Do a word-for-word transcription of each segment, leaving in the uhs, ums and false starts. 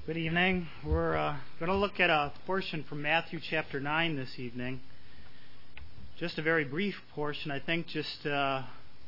Good evening. We're uh, going to look at a portion from Matthew chapter nine this evening. Just a very brief portion, I think just uh,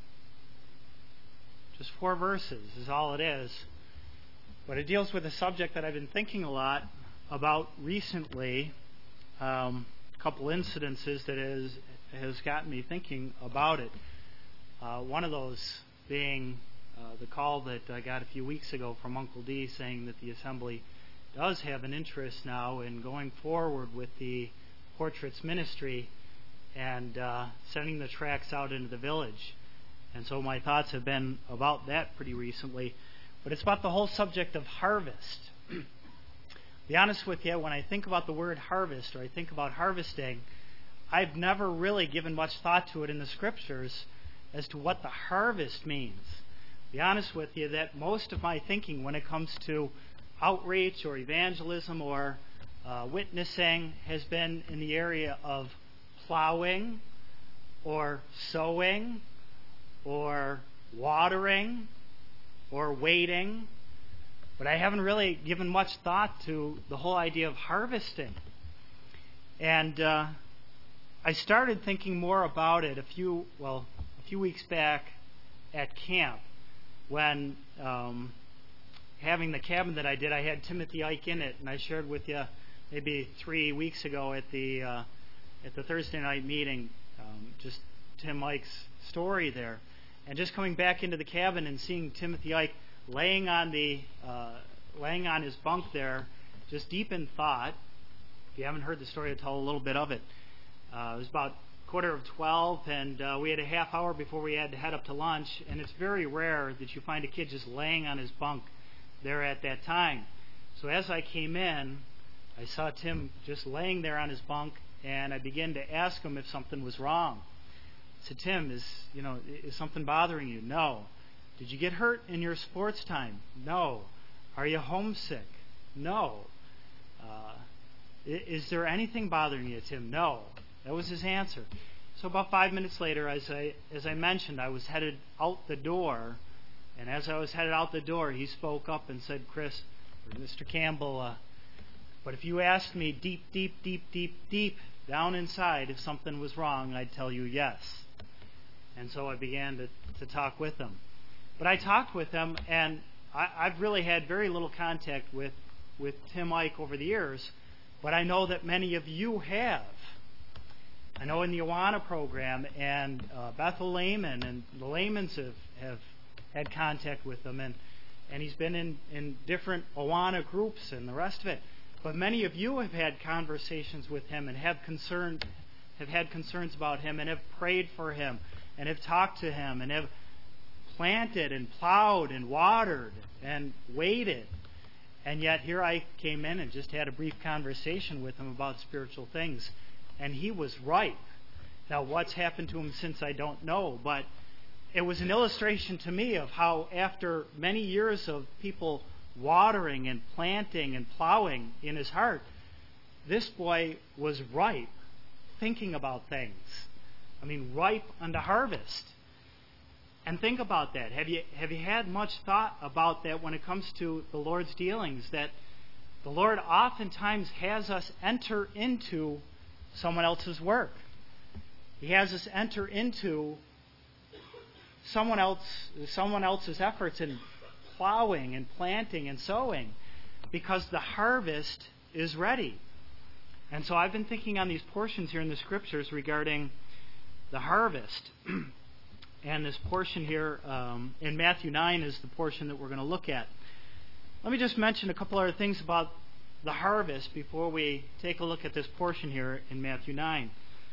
just four verses is all it is. But it deals with a subject that I've been thinking a lot about recently. Um, a couple incidences that has, has gotten me thinking about it. Uh, one of those being Uh, the call that I got a few weeks ago from Uncle D saying that the Assembly does have an interest now in going forward with the Portraits Ministry and uh, sending the tracts out into the village. And so my thoughts have been about that pretty recently. But it's about the whole subject of harvest. To be honest with you, when I think about the word harvest or I think about harvesting, I've never really given much thought to it in the Scriptures as to what the harvest means. Be honest with you that most of my thinking when it comes to outreach or evangelism or uh, witnessing has been in the area of plowing or sowing or watering or waiting, but I haven't really given much thought to the whole idea of harvesting. And uh, I started thinking more about it a few well a few weeks back at camp. When um, having the cabin that I did, I had Timothy Ike in it, and I shared with you maybe three weeks ago at the uh, at the Thursday night meeting, um, just Tim Ike's story there, and just coming back into the cabin and seeing Timothy Ike laying on the uh, laying on his bunk there, just deep in thought. If you haven't heard the story, I'll tell a little bit of it. Uh, it was about quarter of twelve, and uh, we had a half hour before we had to head up to lunch, and it's very rare that you find a kid just laying on his bunk there at that time. So as I came in, I saw Tim just laying there on his bunk, and I began to ask him if something was wrong. I said, Tim, is you know is something bothering you? No. Did you get hurt in your sports time? No. Are you homesick? No. Uh, is there anything bothering you, Tim? No. That was his answer. So about five minutes later, as I as I mentioned, I was headed out the door, and as I was headed out the door, he spoke up and said, Chris, or Mister Campbell, uh, but if you asked me deep, deep, deep, deep, deep down inside if something was wrong, I'd tell you yes. And so I began to, to talk with him. But I talked with him, and I, I've really had very little contact with, with Tim Ike over the years, but I know that many of you have. I know in the Awana program, and uh, Bethel Lehman and the Lehmans have, have had contact with him, and, and he's been in, in different Awana groups and the rest of it. But many of you have had conversations with him and have concern, have had concerns about him and have prayed for him and have talked to him and have planted and plowed and watered and waited. And yet here I came in and just had a brief conversation with him about spiritual things. And he was ripe. Now, what's happened to him since, I don't know. But it was an illustration to me of how after many years of people watering and planting and plowing in his heart, this boy was ripe, thinking about things. I mean, ripe unto harvest. And think about that. Have you, have you had much thought about that when it comes to the Lord's dealings? That the Lord oftentimes has us enter into someone else's work. He has us enter into someone else, someone else's efforts in plowing and planting and sowing, because the harvest is ready. And so I've been thinking on these portions here in the Scriptures regarding the harvest. And this portion here um, in Matthew nine is the portion that we're going to look at. Let me just mention a couple other things about the harvest before we take a look at this portion here in Matthew nine.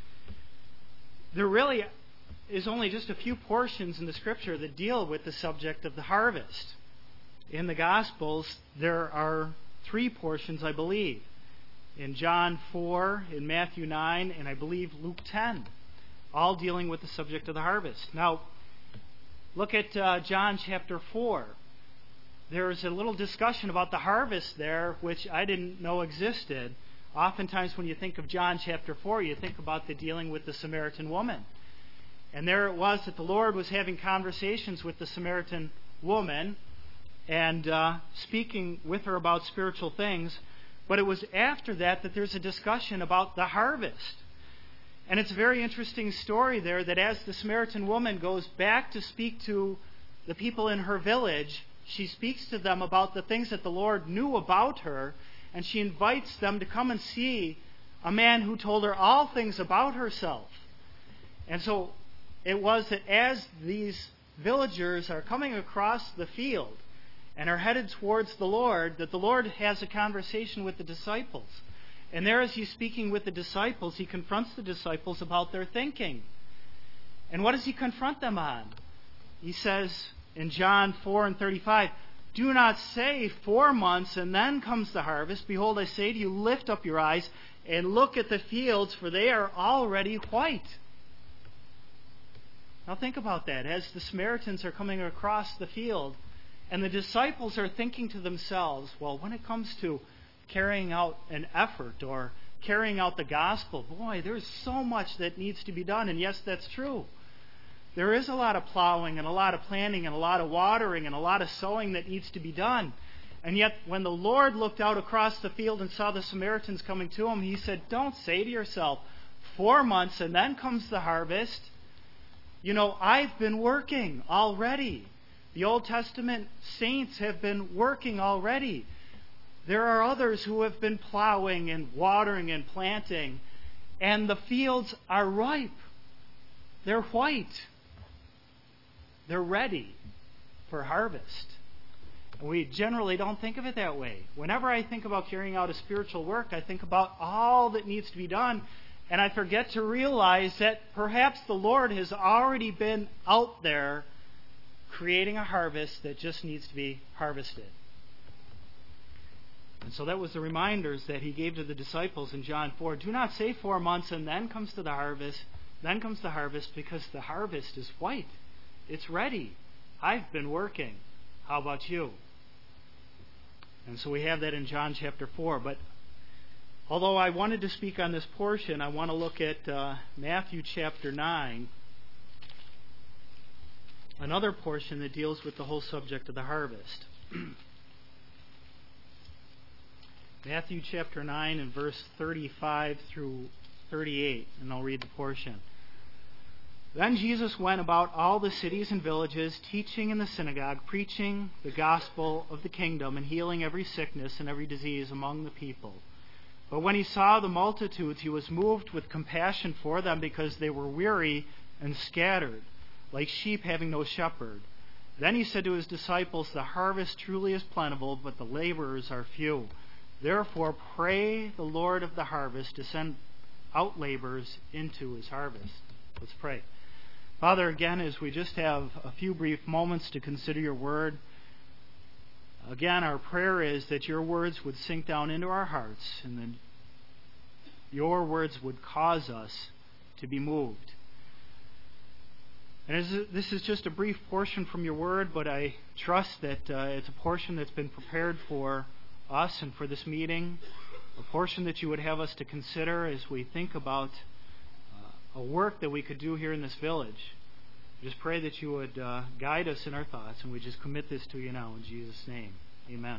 There really is only just a few portions in the Scripture that deal with the subject of the harvest. In the Gospels, there are three portions, I believe. In John four, in Matthew nine, and I believe Luke ten, all dealing with the subject of the harvest. Now, look at uh, John chapter four. There's a little discussion about the harvest there, which I didn't know existed. Oftentimes when you think of John chapter four, you think about the dealing with the Samaritan woman. And there it was that the Lord was having conversations with the Samaritan woman, and uh, speaking with her about spiritual things. But it was after that that there's a discussion about the harvest. And it's a very interesting story there that as the Samaritan woman goes back to speak to the people in her village, she speaks to them about the things that the Lord knew about her, and she invites them to come and see a man who told her all things about herself. And so it was that as these villagers are coming across the field and are headed towards the Lord, that the Lord has a conversation with the disciples. And there, as he's speaking with the disciples, he confronts the disciples about their thinking. And what does he confront them on? He says in John four and thirty-five, "Do not say four months and then comes the harvest. Behold, I say to you, lift up your eyes and look at the fields, for they are already white." Now think about that. As the Samaritans are coming across the field, and the disciples are thinking to themselves, well, when it comes to carrying out an effort or carrying out the gospel, boy, there's so much that needs to be done. And yes, that's true. There is a lot of plowing and a lot of planting and a lot of watering and a lot of sowing that needs to be done. And yet, when the Lord looked out across the field and saw the Samaritans coming to him, he said, don't say to yourself, four months and then comes the harvest. You know, I've been working already. The Old Testament saints have been working already. There are others who have been plowing and watering and planting, and the fields are ripe. They're white. They're ready for harvest. And we generally don't think of it that way. Whenever I think about carrying out a spiritual work, I think about all that needs to be done, and I forget to realize that perhaps the Lord has already been out there creating a harvest that just needs to be harvested. And so that was the reminders that he gave to the disciples in John four. Do not say four months and then comes to the harvest. Then comes the harvest, because the harvest is white. It's ready. I've been working. How about you? And so we have that in John chapter four. But although I wanted to speak on this portion, I want to look at uh, Matthew chapter nine. Another portion that deals with the whole subject of the harvest. Matthew chapter nine and verse thirty-five through thirty-eight, and I'll read the portion. Then Jesus went about all the cities and villages, teaching in the synagogue, preaching the gospel of the kingdom, and healing every sickness and every disease among the people. But when he saw the multitudes, he was moved with compassion for them, because they were weary and scattered, like sheep having no shepherd. Then he said to his disciples, the harvest truly is plentiful, but the laborers are few. Therefore pray the Lord of the harvest to send out laborers into his harvest. Let's pray. Father, again, as we just have a few brief moments to consider your word, again, our prayer is that your words would sink down into our hearts, and that your words would cause us to be moved. And as this is just a brief portion from your word, but I trust that uh, it's a portion that's been prepared for us and for this meeting, a portion that you would have us to consider as we think about uh, a work that we could do here in this village. I just pray that you would uh, guide us in our thoughts, and we just commit this to you now in Jesus' name. Amen.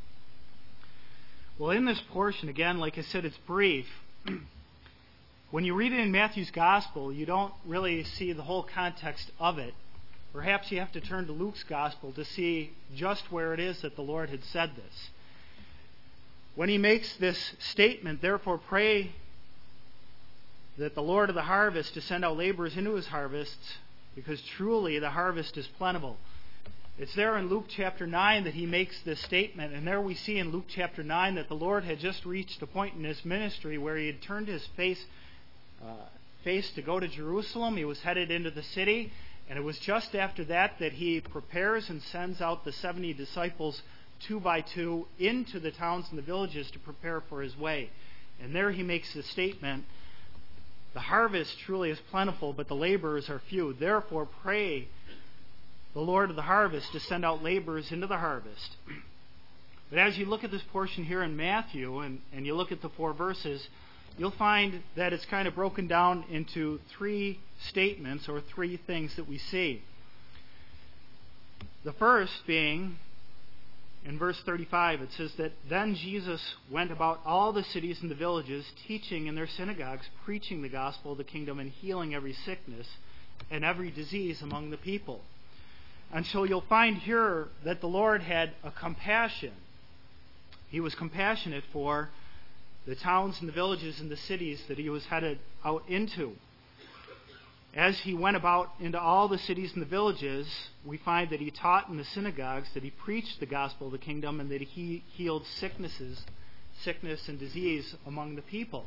Well, in this portion, again, like I said, it's brief. When you read it in Matthew's Gospel, you don't really see the whole context of it. Perhaps you have to turn to Luke's Gospel to see just where it is that the Lord had said this. When he makes this statement, therefore pray that the Lord of the harvest to send out laborers into his harvests, because truly the harvest is plentiful. It's there in Luke chapter nine that he makes this statement, and there we see in Luke chapter nine that the Lord had just reached a point in his ministry where he had turned his face, uh, face to go to Jerusalem. He was headed into the city, and it was just after that that he prepares and sends out the seventy disciples two by two into the towns and the villages to prepare for his way. And there he makes the statement, the harvest truly is plentiful, but the laborers are few. Therefore pray the Lord of the harvest to send out laborers into the harvest. But as you look at this portion here in Matthew, and, and you look at the four verses, you'll find that it's kind of broken down into three statements, or three things that we see. The first being in verse thirty-five, it says that then Jesus went about all the cities and the villages, teaching in their synagogues, preaching the gospel of the kingdom, and healing every sickness and every disease among the people. And so you'll find here that the Lord had a compassion. He was compassionate for the towns and the villages and the cities that he was headed out into. As he went about into all the cities and the villages, we find that he taught in the synagogues, that he preached the gospel of the kingdom, and that he healed sicknesses, sickness and disease among the people.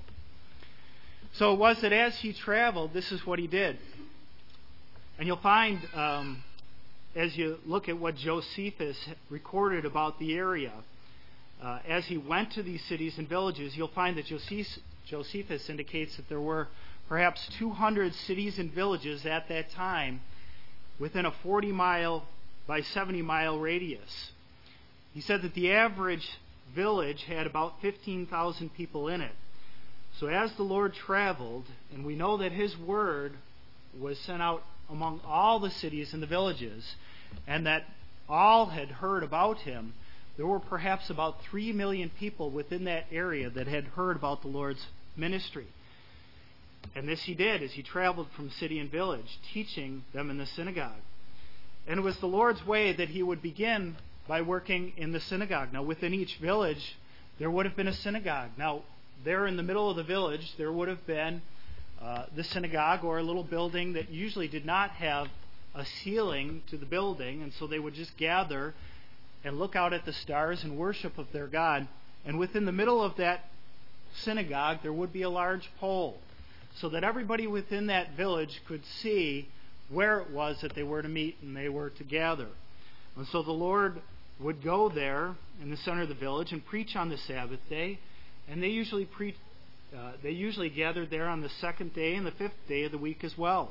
So it was that as he traveled, this is what he did. And you'll find, um, as you look at what Josephus recorded about the area, uh, as he went to these cities and villages, you'll find that Josephus, Josephus indicates that there were perhaps two hundred cities and villages at that time within a forty mile by seventy mile radius. He said that the average village had about fifteen thousand people in it. So as the Lord traveled, and we know that his word was sent out among all the cities and the villages, and that all had heard about him, there were perhaps about three million people within that area that had heard about the Lord's ministry. And this he did as he traveled from city and village, teaching them in the synagogue. And it was the Lord's way that he would begin by working in the synagogue. Now, within each village, there would have been a synagogue. Now, there in the middle of the village, there would have been uh, the synagogue, or a little building that usually did not have a ceiling to the building, and so they would just gather and look out at the stars and worship of their God. And within the middle of that synagogue, there would be a large pole, so that everybody within that village could see where it was that they were to meet and they were to gather. And so the Lord would go there in the center of the village and preach on the Sabbath day, and they usually pre- uh, they usually gathered there on the second day and the fifth day of the week as well.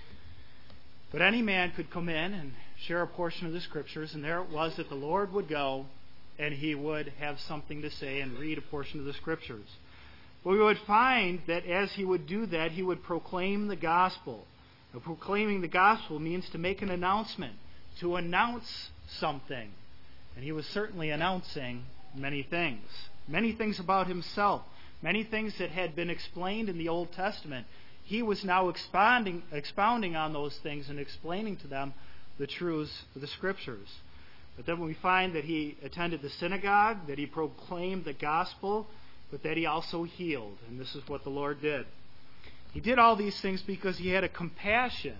But any man could come in and share a portion of the Scriptures, and there it was that the Lord would go and he would have something to say and read a portion of the Scriptures. But we would find that as he would do that, he would proclaim the gospel. Now, proclaiming the gospel means to make an announcement, to announce something. And he was certainly announcing many things. Many things about himself. Many things that had been explained in the Old Testament. He was now expounding, expounding on those things and explaining to them the truths of the Scriptures. But then we find that he attended the synagogue, that he proclaimed the gospel, but that he also healed. And this is what the Lord did. He did all these things because he had a compassion.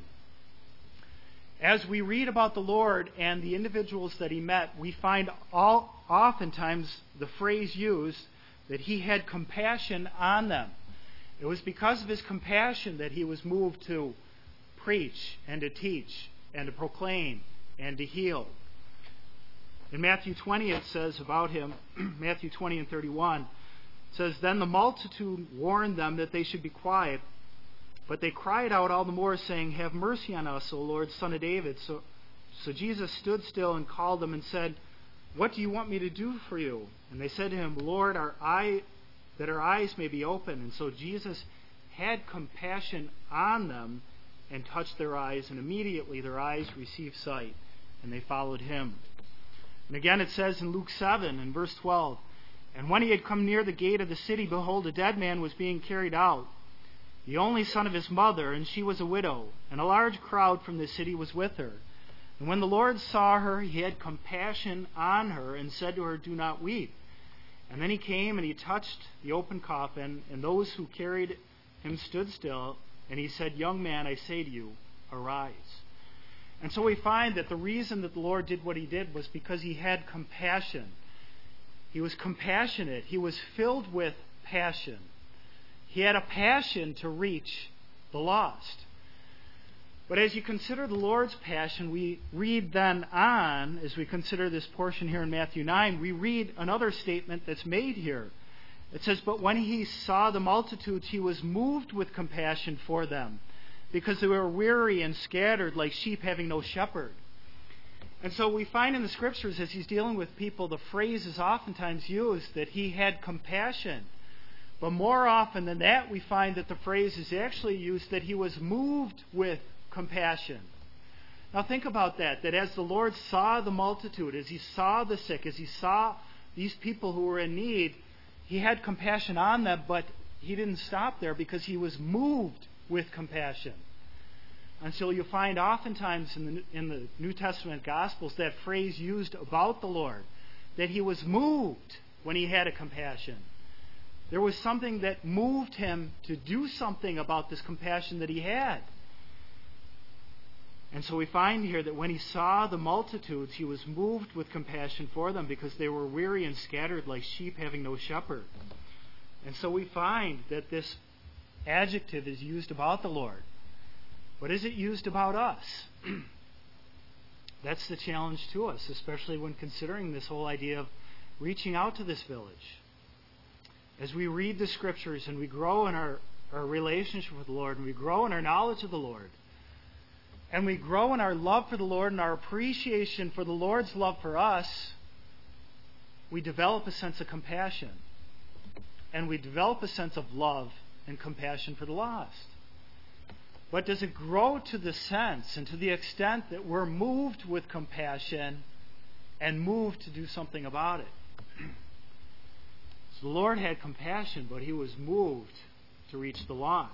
As we read about the Lord and the individuals that he met, we find all, oftentimes the phrase used that he had compassion on them. It was because of his compassion that he was moved to preach and to teach and to proclaim and to heal. In Matthew twenty it says about him, Matthew twenty and thirty-one, it says, "Then the multitude warned them that they should be quiet, but they cried out all the more, saying, 'Have mercy on us, O Lord, Son of David.' So, so Jesus stood still and called them and said, 'What do you want me to do for you?' And they said to him, 'Lord, our eye, that our eyes may be open.' And so Jesus had compassion on them and touched their eyes, and immediately their eyes received sight, and they followed him." And again it says in Luke seven, in verse twelve, "And when he had come near the gate of the city, behold, a dead man was being carried out, the only son of his mother, and she was a widow, and a large crowd from the city was with her. And when the Lord saw her, he had compassion on her, and said to her, 'Do not weep.' And then he came and he touched the open coffin, and those who carried him stood still, and he said, 'Young man, I say to you, arise.'" And so we find that the reason that the Lord did what he did was because he had compassion. He was compassionate. He was filled with passion. He had a passion to reach the lost. But as you consider the Lord's passion, we read then on, as we consider this portion here in Matthew nine, we read another statement that's made here. It says, "But when he saw the multitudes, he was moved with compassion for them, because they were weary and scattered like sheep having no shepherd." And so we find in the Scriptures, as he's dealing with people, the phrase is oftentimes used that he had compassion. But more often than that, we find that the phrase is actually used that he was moved with compassion. Now think about that, that as the Lord saw the multitude, as He saw the sick, as He saw these people who were in need, He had compassion on them, but He didn't stop there because He was moved with compassion. And so you find oftentimes in the, in the New Testament Gospels that phrase used about the Lord, that He was moved when He had a compassion. There was something that moved Him to do something about this compassion that He had. And so we find here that when He saw the multitudes, He was moved with compassion for them because they were weary and scattered like sheep having no shepherd. And so we find that this adjective is used about the Lord. But is it used about us? That's the challenge to us, especially when considering this whole idea of reaching out to this village. As we read the Scriptures and we grow in our, our relationship with the Lord, and we grow in our knowledge of the Lord, and we grow in our love for the Lord and our appreciation for the Lord's love for us, we develop a sense of compassion. And we develop a sense of love and compassion for the lost. But does it grow to the sense and to the extent that we're moved with compassion and moved to do something about it? So the Lord had compassion, but He was moved to reach the lost.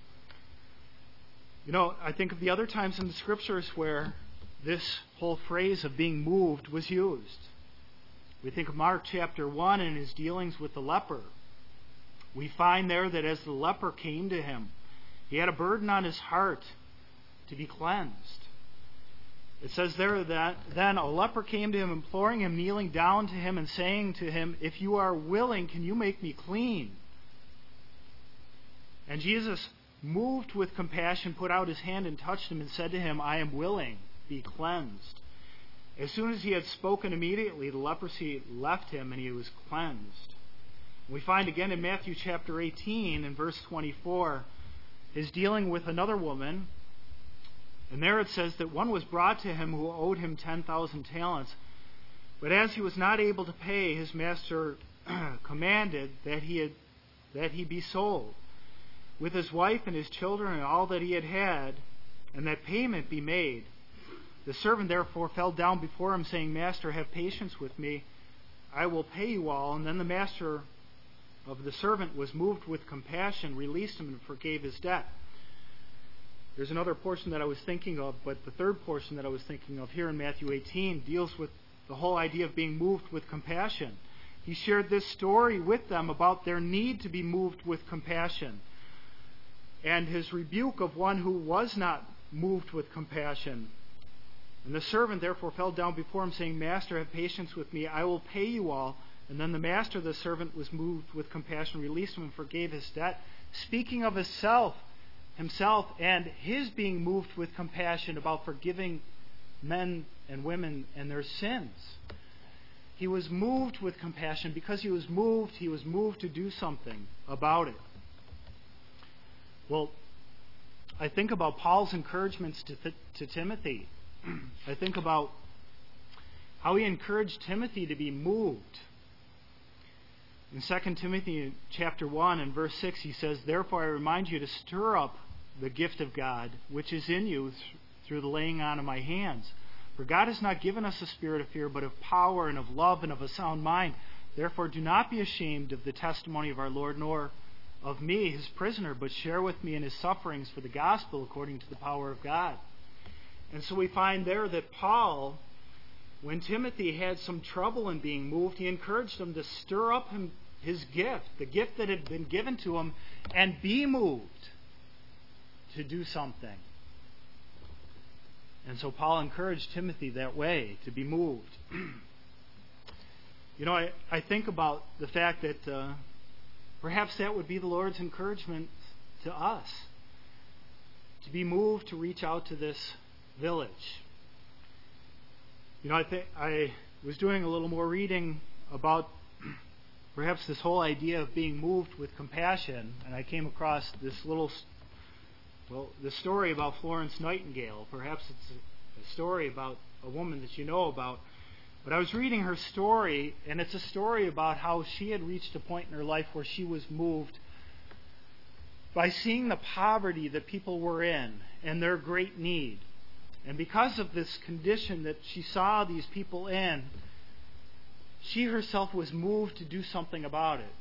You know, I think of the other times in the Scriptures where this whole phrase of being moved was used. We think of Mark chapter one and His dealings with the leper. We find there that as the leper came to Him, he had a burden on his heart to be cleansed. It says there that then a leper came to Him, imploring Him, kneeling down to Him, and saying to Him, "If you are willing, can you make me clean?" And Jesus, moved with compassion, put out His hand and touched him and said to him, "I am willing, be cleansed." As soon as he had spoken, immediately the leprosy left him and he was cleansed. We find again in Matthew chapter eighteen and verse twenty-four, His dealing with another woman. And there it says that one was brought to Him who owed Him ten thousand talents. But as he was not able to pay, his master commanded that he, had, that he be sold, with his wife and his children and all that he had had, and that payment be made. The servant therefore fell down before him, saying, "Master, have patience with me. I will pay you all." And then the master of the servant was moved with compassion, released him, and forgave his debt. There's another portion that I was thinking of, but the third portion that I was thinking of here in Matthew eighteen deals with the whole idea of being moved with compassion. He shared this story with them about their need to be moved with compassion, and His rebuke of one who was not moved with compassion. And the servant therefore fell down before him, saying, "Master, have patience with me. I will pay you all." And then the master of the servant was moved with compassion, released him, and forgave his debt. Speaking of himself, himself and his being moved with compassion about forgiving men and women and their sins. He was moved with compassion. Because he was moved, he was moved to do something about it. Well, I think about Paul's encouragements to, th- to Timothy. I think about how he encouraged Timothy to be moved. In Second Timothy chapter one and verse six, he says, "Therefore I remind you to stir up the gift of God, which is in you th- through the laying on of my hands. For God has not given us a spirit of fear, but of power and of love and of a sound mind. Therefore do not be ashamed of the testimony of our Lord, nor of me, His prisoner, but share with me in His sufferings for the gospel according to the power of God." And so we find there that Paul, when Timothy had some trouble in being moved, he encouraged him to stir up him, his gift, the gift that had been given to him, and be moved to do something. And so Paul encouraged Timothy that way, to be moved. You know, I, I think about the fact that uh, perhaps that would be the Lord's encouragement to us, to be moved to reach out to this village. You know, I think I was doing a little more reading about perhaps this whole idea of being moved with compassion, and I came across this little, well, the story about Florence Nightingale. Perhaps it's a, a story about a woman that you know about. But I was reading her story, and it's a story about how she had reached a point in her life where she was moved by seeing the poverty that people were in and their great need. And because of this condition that she saw these people in, she herself was moved to do something about it.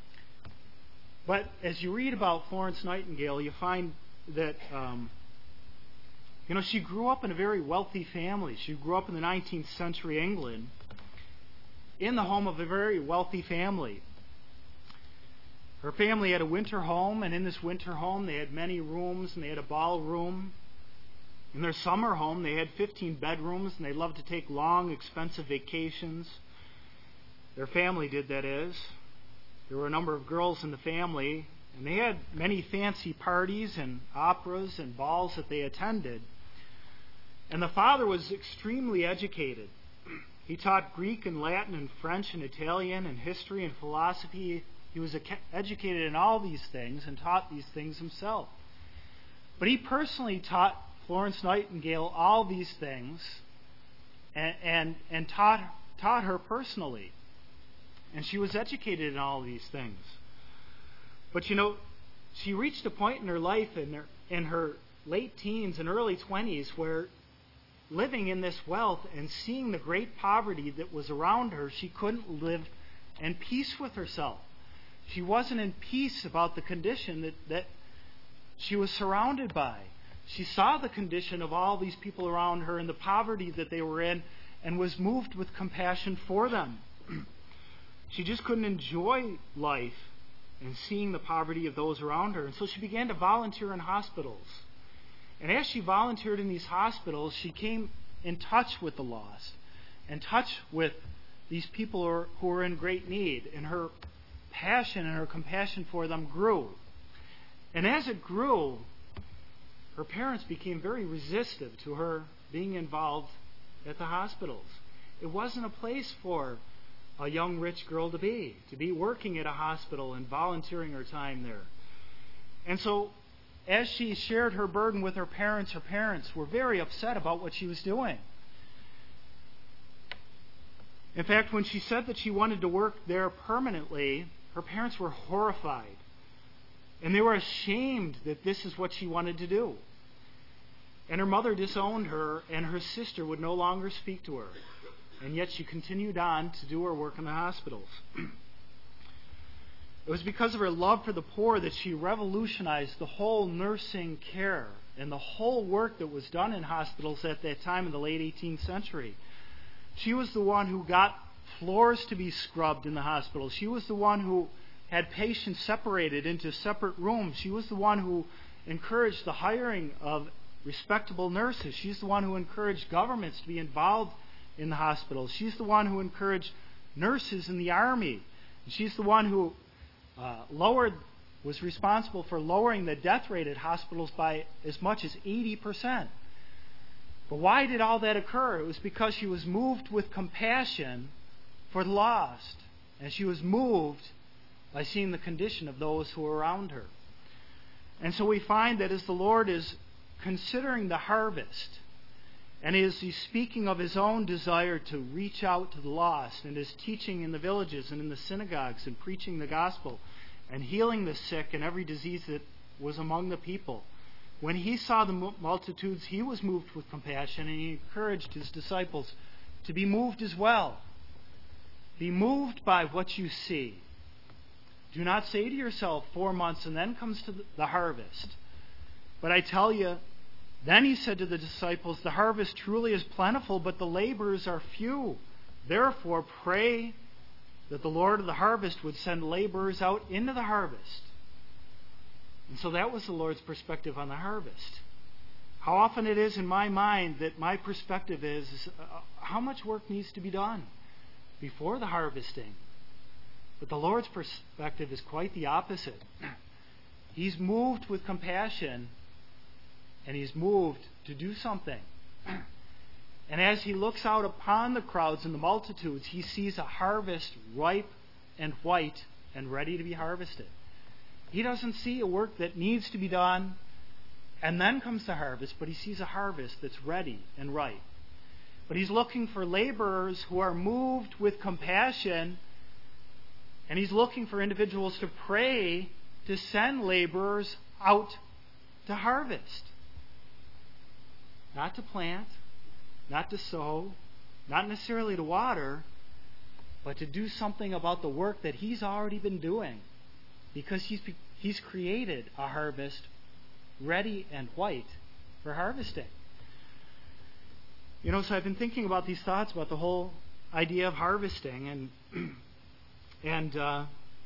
But as you read about Florence Nightingale, you find that um, you know, she grew up in a very wealthy family. She grew up in the nineteenth century England in the home of a very wealthy family. Her family had a winter home, and in this winter home they had many rooms, and they had a ballroom. In their summer home they had fifteen bedrooms, and they loved to take long, expensive vacations. Their family did, that is. There were a number of girls in the family, and they had many fancy parties and operas and balls that they attended. And the father was extremely educated. He taught Greek and Latin and French and Italian and history and philosophy. He was educated in all these things and taught these things himself. But he personally taught Florence Nightingale all these things and, and, and taught, taught her personally. And she was educated in all these things. But you know, she reached a point in her life in her, in her late teens and early twenties where living in this wealth and seeing the great poverty that was around her, she couldn't live in peace with herself. She wasn't in peace about the condition that, that she was surrounded by. She saw the condition of all these people around her and the poverty that they were in and was moved with compassion for them. She just couldn't enjoy life and seeing the poverty of those around her. And so she began to volunteer in hospitals. And as she volunteered in these hospitals, she came in touch with the lost, in touch with these people who were, who were in great need. And her passion and her compassion for them grew. And as it grew, her parents became very resistive to her being involved at the hospitals. It wasn't a place for a young rich girl to be, to be working at a hospital and volunteering her time there. And so, as she shared her burden with her parents, her parents were very upset about what she was doing. In fact, when she said that she wanted to work there permanently, her parents were horrified. And they were ashamed that this is what she wanted to do. And her mother disowned her, and her sister would no longer speak to her. And yet she continued on to do her work in the hospitals. It was because of her love for the poor that she revolutionized the whole nursing care and the whole work that was done in hospitals at that time in the late eighteenth century. She was the one who got floors to be scrubbed in the hospitals. She was the one who had patients separated into separate rooms. She was the one who encouraged the hiring of respectable nurses. She's the one who encouraged governments to be involved in the hospitals. She's the one who encouraged nurses in the army. And she's the one who uh, lowered, was responsible for lowering the death rate at hospitals by as much as eighty percent. But why did all that occur? It was because she was moved with compassion for the lost. And she was moved by seeing the condition of those who were around her. And so we find that as the Lord is considering the harvest, and as He's speaking of His own desire to reach out to the lost, and His teaching in the villages and in the synagogues and preaching the gospel and healing the sick and every disease that was among the people, when He saw the multitudes, He was moved with compassion, and He encouraged His disciples to be moved as well. Be moved by what you see. Do not say to yourself, four months and then comes to the harvest. But I tell you, then He said to the disciples, the harvest truly is plentiful, but the laborers are few. Therefore, pray that the Lord of the harvest would send laborers out into the harvest. And so that was the Lord's perspective on the harvest. How often it is in my mind that my perspective is, is uh, how much work needs to be done before the harvesting. But the Lord's perspective is quite the opposite. He's moved with compassion, and He's moved to do something. And as He looks out upon the crowds and the multitudes, He sees a harvest ripe and white and ready to be harvested. He doesn't see a work that needs to be done and then comes the harvest, but He sees a harvest that's ready and ripe. But He's looking for laborers who are moved with compassion, and He's looking for individuals to pray to send laborers out to harvest. not to plant, not to sow, not necessarily to water, but to do something about the work that He's already been doing. Because He's, he's created a harvest ready and white for harvesting. You know, so I've been thinking about these thoughts about the whole idea of harvesting, and and uh,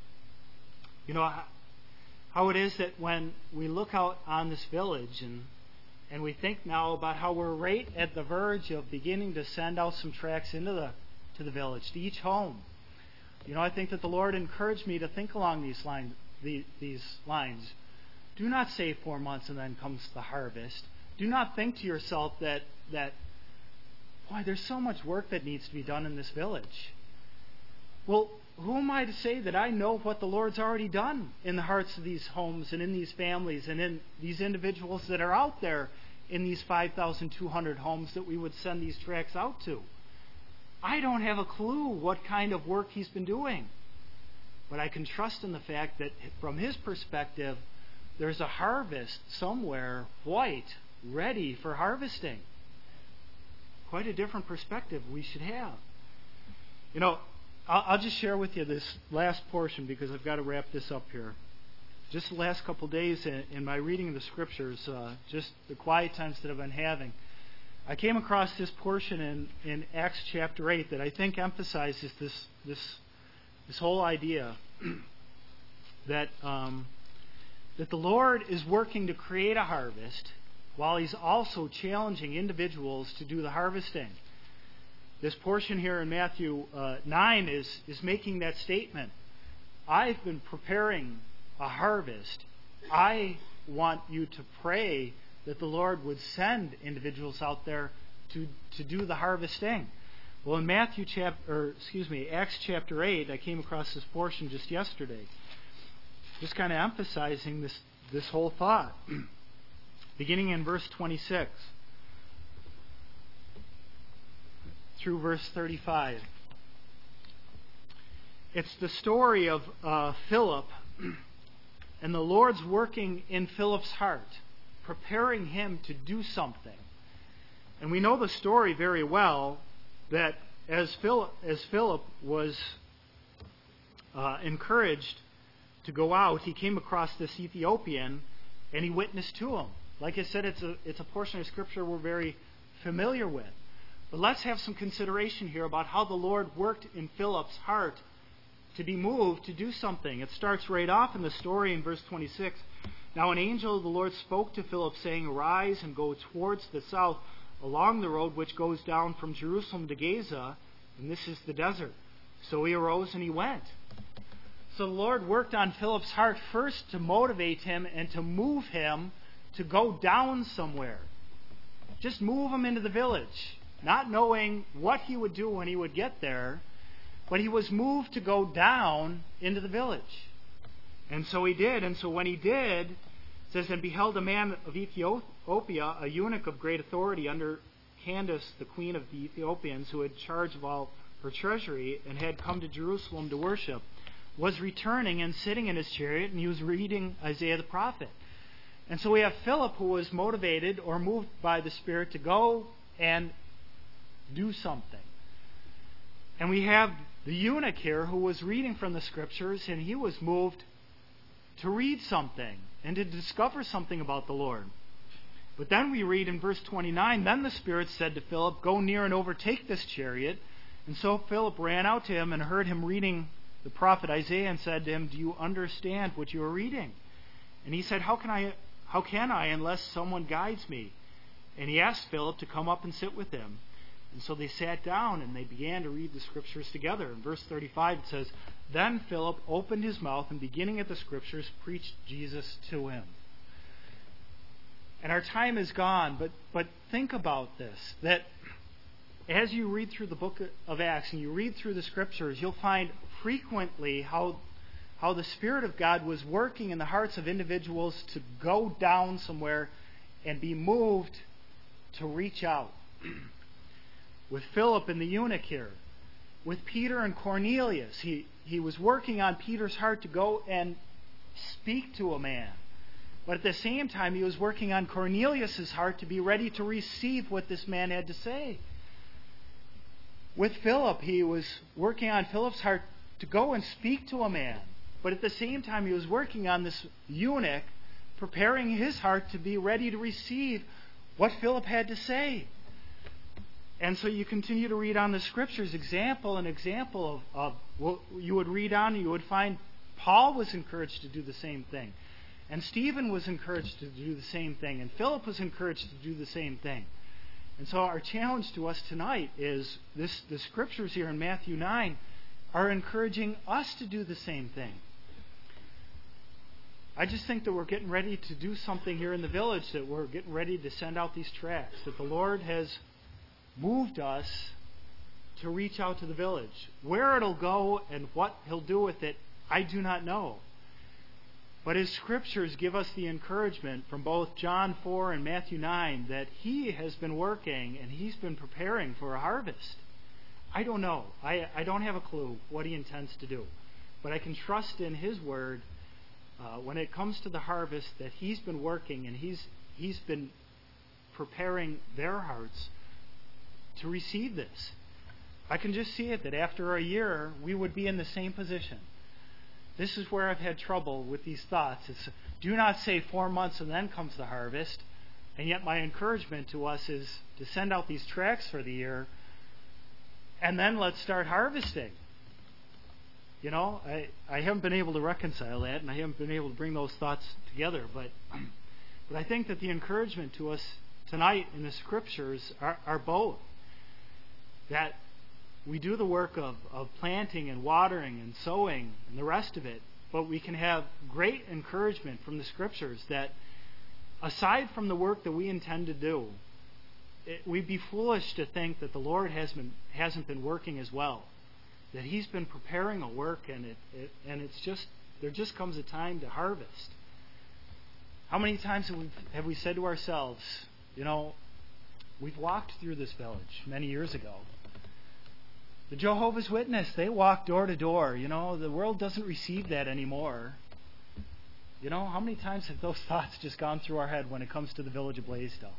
you know how it is that when we look out on this village and and we think now about how we're right at the verge of beginning to send out some tracts into the to the village, to each home. You know, I think that the Lord encouraged me to think along these lines. The, these lines. Do not say four months and then comes the harvest. Do not think to yourself that that boy, there's so much work that needs to be done in this village. Well, who am I to say that I know what the Lord's already done in the hearts of these homes and in these families and in these individuals that are out there in these five thousand two hundred homes that we would send these tracts out to? I don't have a clue what kind of work He's been doing. But I can trust in the fact that from His perspective, there's a harvest somewhere white, ready for harvesting. Quite a different perspective we should have. You know, I'll, I'll just share with you this last portion because I've got to wrap this up here. Just the last couple of days in, in my reading of the Scriptures, uh, just the quiet times that I've been having, I came across this portion in, in Acts chapter eight that I think emphasizes this this this whole idea that um, that the Lord is working to create a harvest while He's also challenging individuals to do the harvesting. This portion here in Matthew uh, nine is, is making that statement. I've been preparing a harvest. I want you to pray that the Lord would send individuals out there to, to do the harvesting. Well, in Matthew chapter, or excuse me, Acts chapter eight, I came across this portion just yesterday, just kind of emphasizing this this whole thought, beginning in verse twenty-six through verse thirty-five. It's the story of uh, Philip and the Lord's working in Philip's heart, preparing him to do something. And we know the story very well. That as Philip, as Philip was uh, encouraged to go out, he came across this Ethiopian and he witnessed to him. Like I said, it's a it's a portion of Scripture we're very familiar with. But let's have some consideration here about how the Lord worked in Philip's heart to be moved to do something. It starts right off in the story in verse twenty-six. Now an angel of the Lord spoke to Philip, saying, "Arise and go towards the south, along the road which goes down from Jerusalem to Gaza, and this is the desert." So he arose and he went. So the Lord worked on Philip's heart first to motivate him and to move him to go down somewhere. Just move him into the village, not knowing what he would do when he would get there, but he was moved to go down into the village. And so he did, and so when he did, it says, "And beheld a man of Ethiopia, a eunuch of great authority under Candace, the queen of the Ethiopians, who had charge of all her treasury, and had come to Jerusalem to worship, was returning and sitting in his chariot, and he was reading Isaiah the prophet." And so we have Philip, who was motivated or moved by the Spirit to go and do something. And we have the eunuch here, who was reading from the Scriptures, and he was moved to read something and to discover something about the Lord. But then we read in verse twenty-nine, "Then the Spirit said to Philip, Go near and overtake this chariot. And so Philip ran out to him and heard him reading the prophet Isaiah, and said to him, Do you understand what you are reading? And he said, How can I, how can I unless someone guides me? And he asked Philip to come up and sit with him. And so they sat down and they began to read the Scriptures together. In verse thirty-five it says, Then Philip opened his mouth and, beginning at the Scriptures, preached Jesus to him. And our time is gone, but, but think about this, that as you read through the book of Acts and you read through the Scriptures, you'll find frequently how, how the Spirit of God was working in the hearts of individuals to go down somewhere and be moved to reach out. With Philip and the eunuch here, with Peter and Cornelius, he, he was working on Peter's heart to go and speak to a man But at the same time, he was working on Cornelius' heart to be ready to receive what this man had to say. With Philip, he was working on Philip's heart to go and speak to a man. But at the same time, he was working on this eunuch, preparing his heart to be ready to receive what Philip had to say. And so you continue to read on the Scriptures, example and example of, of what you would read on, and you would find Paul was encouraged to do the same thing. And Stephen was encouraged to do the same thing. And Philip was encouraged to do the same thing. And so our challenge to us tonight is this: the Scriptures here in Matthew nine are encouraging us to do the same thing. I just think that we're getting ready to do something here in the village, that we're getting ready to send out these tracts, that the Lord has moved us to reach out to the village. Where it'll go and what He'll do with it, I do not know. But His Scriptures give us the encouragement from both John four and Matthew nine that He has been working and He's been preparing for a harvest. I don't know. I, I don't have a clue what He intends to do. But I can trust in His Word uh, when it comes to the harvest that He's been working and He's He's been preparing their hearts to receive this. I can just see it that after a year we would be in the same position. This is where I've had trouble with these thoughts. It's, do not say four months and then comes the harvest. And yet my encouragement to us is to send out these tracts for the year and then let's start harvesting. You know, I, I haven't been able to reconcile that, and I haven't been able to bring those thoughts together. But but I think that the encouragement to us tonight in the Scriptures are, are both. That we do the work of, of planting and watering and sowing and the rest of it, but we can have great encouragement from the Scriptures that aside from the work that we intend to do, it, we'd be foolish to think that the Lord has been, hasn't been working as well. That He's been preparing a work, and it, it and it's just there just comes a time to harvest. How many times have we, have we said to ourselves, you know, we've walked through this village many years ago. The Jehovah's Witness, they walk door to door. You know, the world doesn't receive that anymore. You know, how many times have those thoughts just gone through our head when it comes to the village of Blaisdell?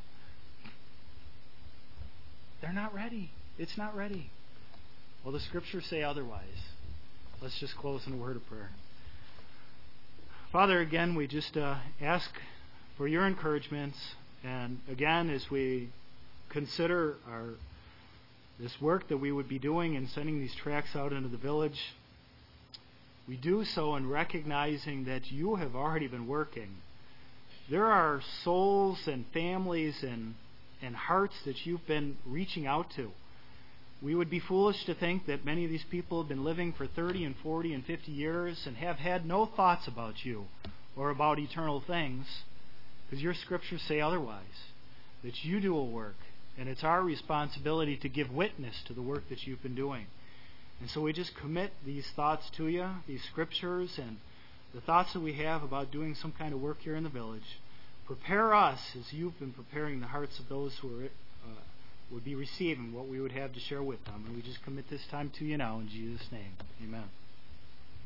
They're not ready. It's not ready. Well, the Scriptures say otherwise. Let's just close in a word of prayer. Father, again, we just uh, ask for your encouragements. And again, as we consider our this work that we would be doing in sending these tracts out into the village, we do so in recognizing that you have already been working. There are souls and families and, and hearts that you've been reaching out to. We would be foolish to think that many of these people have been living for thirty and forty and fifty years and have had no thoughts about you or about eternal things, because your Scriptures say otherwise, that you do a work. And it's our responsibility to give witness to the work that you've been doing. And so we just commit these thoughts to you, these Scriptures, and the thoughts that we have about doing some kind of work here in the village. Prepare us as you've been preparing the hearts of those who are, uh, would be receiving what we would have to share with them. And we just commit this time to you now in Jesus' name. Amen.